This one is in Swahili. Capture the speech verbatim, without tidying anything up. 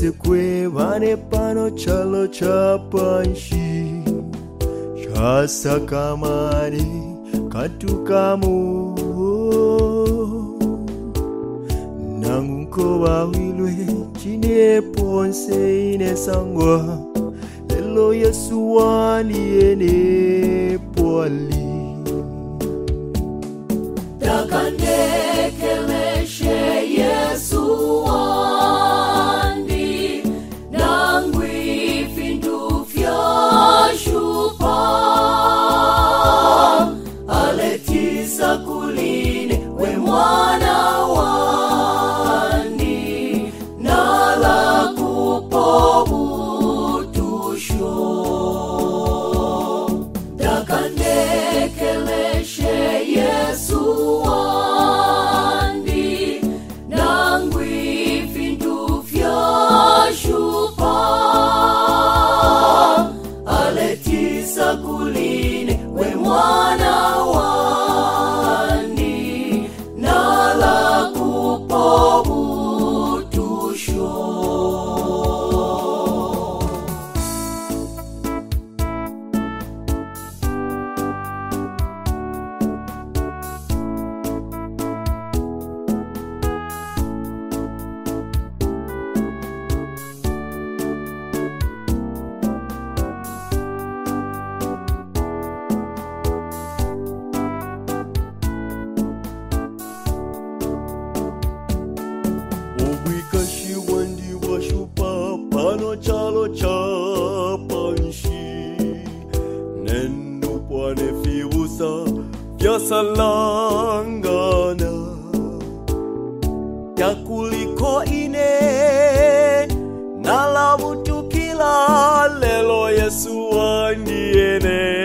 sekwe vane pano chalo chapanshi chasa kamani katukamu nangunko wawilwe chine ponse ine sangwa lelo Yesu wani ene pwali takandekeleshe Yesu wani nangwi findu fyashupa aletisa kuline we mwana wani nala kupobutusho takandekeleshe Yesu wani nangwi findu fyashupa aletisa kuline we mwana wani nala kupobutusho pano chalo chapanshi nendo pwane fiusa vyasalangana yakuliko ine nalavutukila lelo Yesu wandiene